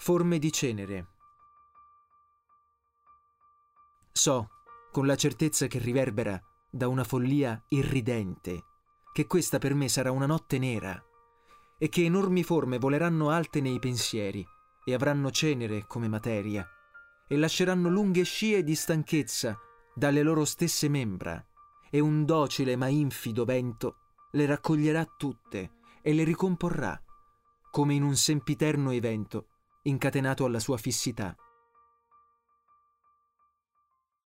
Forme di cenere. So, con la certezza che riverbera da una follia irridente, che questa per me sarà una notte nera e che enormi forme voleranno alte nei pensieri e avranno cenere come materia e lasceranno lunghe scie di stanchezza dalle loro stesse membra e un docile ma infido vento le raccoglierà tutte e le ricomporrà come in un sempiterno evento incatenato alla sua fissità.